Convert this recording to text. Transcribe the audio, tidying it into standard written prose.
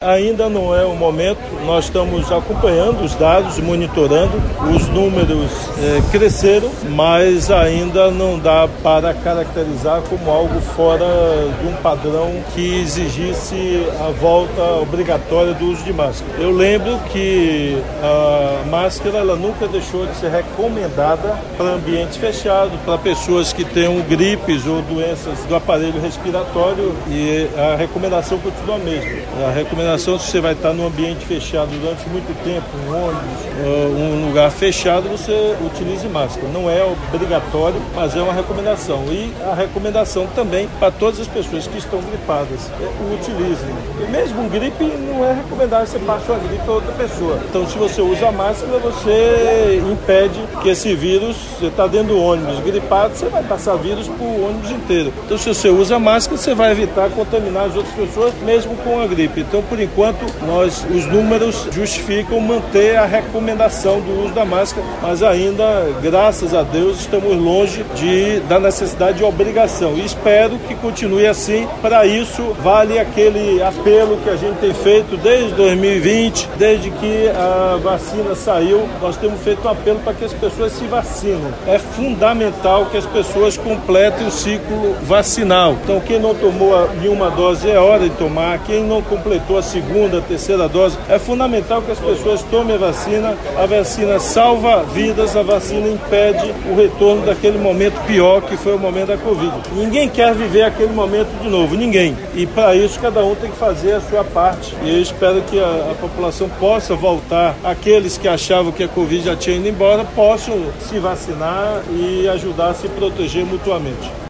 Ainda não é o momento, nós estamos acompanhando os dados, monitorando, os números cresceram, mas ainda não dá para caracterizar como algo fora de um padrão que exigisse a volta obrigatória do uso de máscara. Eu lembro que a máscara ela nunca deixou de ser recomendada para ambientes fechados, para pessoas que tenham gripes ou doenças do aparelho respiratório, e a recomendação continua a mesma. A recomendação, se você vai estar num ambiente fechado durante muito tempo, um ônibus, um lugar fechado, você utilize máscara. Não é obrigatório, mas é uma recomendação. E a recomendação também para todas as pessoas que estão gripadas, utilizem. E mesmo gripe, não é recomendado que você passe uma gripe a outra pessoa. Então, se você usa a máscara, você impede que esse vírus, você está dentro do ônibus gripado, você vai passar vírus para o ônibus inteiro. Então, se você usa a máscara, você vai evitar contaminar as outras pessoas, mesmo com a gripe. Então, por enquanto, os números justificam manter a recomendação do uso da máscara, mas ainda, graças a Deus, estamos longe da necessidade de obrigação. E espero que continue assim. Para isso, vale aquele apelo que a gente tem feito desde 2020, desde que a vacina saiu, nós temos feito um apelo para que as pessoas se vacinem. É fundamental que as pessoas completem o ciclo vacinal. Então, quem não tomou nenhuma dose, é hora de tomar. Quem não completou a segunda, a terceira dose, é fundamental que as pessoas tomem a vacina. A vacina salva vidas, a vacina impede o retorno daquele momento pior que foi o momento da Covid. Ninguém quer viver aquele momento de novo, ninguém. E para isso cada um tem que fazer a sua parte. E eu espero que a população possa voltar, aqueles que achavam que a Covid já tinha ido embora, possam se vacinar e ajudar a se proteger mutuamente.